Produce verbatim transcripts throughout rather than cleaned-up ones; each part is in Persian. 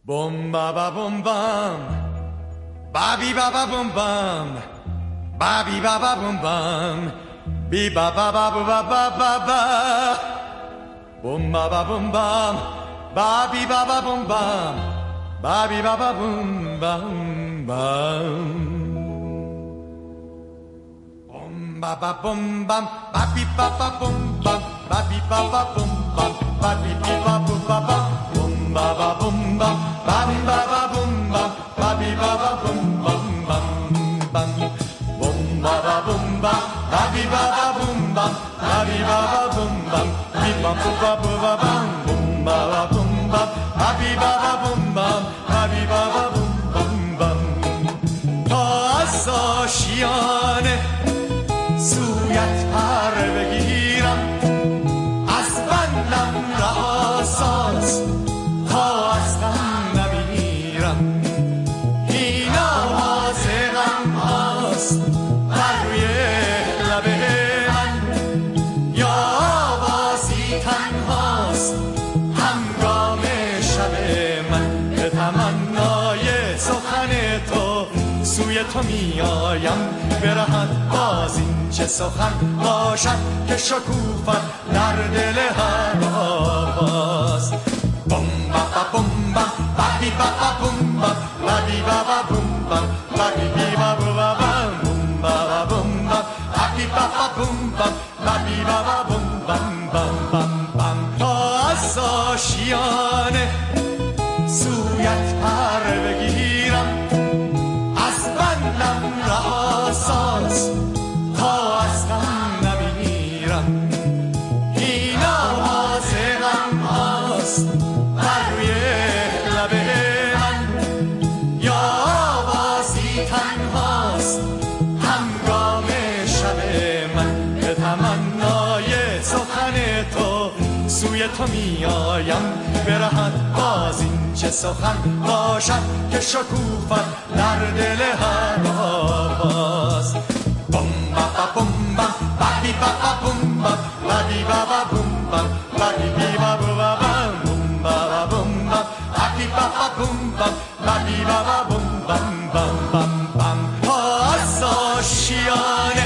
Bum ba ba bum bum, ba bi ba ba bum bum, ba bi ba ba bum bum, bi ba ba ba ba ba ba ba ba. Bum ba ba bum bum, ba bi ba ba bum bum, ba bi ba ba bum bum bum. Bum ba ba bum bum, ba bi ba ba bum bum, ba bi ba ba bum bum, ba bi bi ba bum ba ba. Bum ba ba bum bum, ba bi ba ba bum bum, ba bi ba ba bum bum bum bum. Bum ba ba bum bum, ba bi ba ba bum bum, ba bi ba ba bum bum, bi ba bu ba bu ba bum. Bum ba ba bum bum, ba bi ba ba bum bum, ba bi ba ba bum bum bum. تا از آشیانه سویت پر بگیرم، از بندم رها ساز تا از غم نمیرم. این آواز غم هاست بر روی لب من، یا آوازی تنهاست همگام شب من. به تمنای سخن تو سوی تو می آیم، برهد باز این چه سخن باشد که شکوفت در دل هر آواز. بم با با بم بم، با بی با با بم بم، با بی با با بم بم، با بی بی با با با بم. بم با با بم بم، با بی با با بم بم، با بی با با بم بم بم بم بم. تا از آشیانه سویت پر بگیرم، از بندم رها ساز تا از غم نمیرم. این آواز غم هاست بر روی لب من، یا آوازی تنهاست همگام شب من. به تمنای سخن تو سوی تو می آیم، برهد باز این چه سخن باشد که شکوفت در دل هر آواز. بم با با بم بم، با بی با با بم بم، با بی با با بم بم، با بی بی با با با بم. بم با با بم بم، با بی با با بم بم، با بی با با بم بم بم بم بم. از آشیانه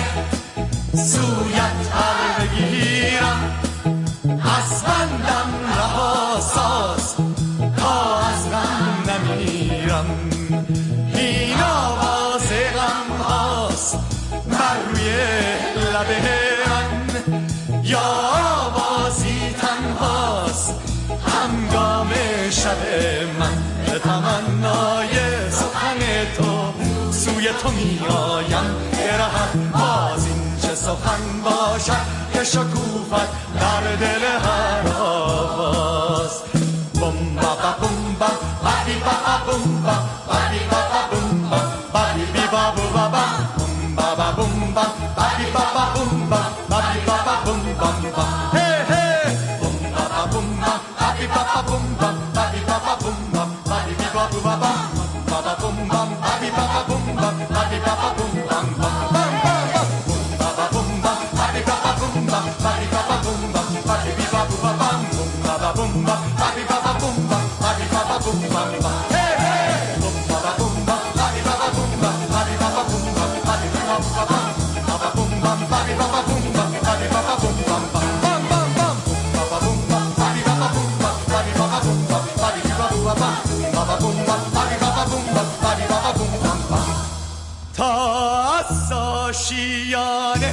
سویت پر بگیرم، از بندم رها ساز تا از غم نمیرم. این آواز غم هاست بر روی لب من، یا آوازی تنهاست همگام شب من. به تمنای سخن تو سوی تو می آیم، برهد باز این چه سخن باشد که شکوفت در دل هر آواز. بم با با بم بم، با بی با با بم بم، با بی با با بم بم، با بی بی با بو با بم. بم با با بم بم، با بی با با بم بم، با بی با با بم بم بم. هی هی بم با با بم بم، با بی با با بم بم، با بی با با بم بم، با بی بی با بو با بم. با با بم بم، با بی با با بم بم، با بی با با بم بم بم بم بم. بم با با بم بم، با بی با با بم بم، با بی با با بم بم، با بی بی با بو با بم. بم با با بم بم، با بی با با بم بم، با بی با با بم بم بم. هی هی بم با با بم بم، با بی با با بم بم، با بی با با بم بم، با بی بی با بو با بم. با با بم بم، با بی با با بم بم، با بی با با بم بم بم بم بم بم. با با بم بم، با بی با با بم بم، با بی با با بم بم، با بی بی با بو با بم. با با بم بم، با بی با با بم بم، با بی با با بم بم بم. تا از آشیانه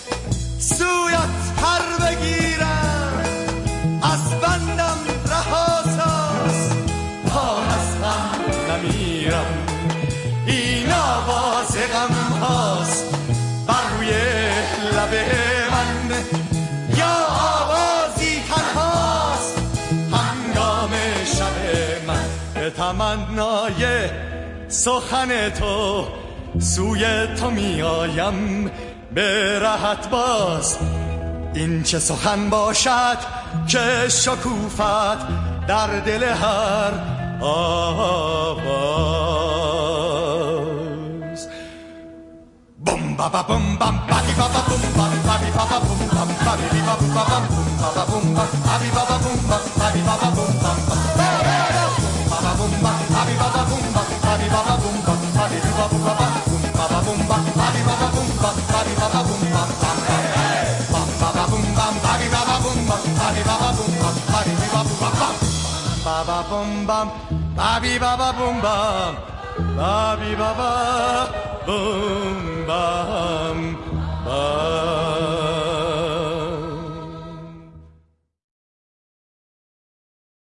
سویت پر بگیرم، از بندم رها ساز تا از غم نمیرم. این آواز غم هاست بر روی لب من، یا آوازی تنهاست هنگام شب من. به تمنای سخن تو سوی تو می آیم، به راحت باز این چه سخن باشد که شکوفت در دل هر آواز. بم با با بم بم با بی با با بم بم با بی با با بم بم با بی با با بم بم با با بم بم با بی با با بم بم با بی با با بم بم با با بم بم babi baba boom bam, babi baba boom bam, babi baba boom baba, boom baba boom bam, babi baba boom bam, babi baba boom bam, bam bam baba boom bam, babi baba boom bam, babi baba boom bam, babi baba boom bam, baba boom bam, babi baba boom bam, babi baba boom bam.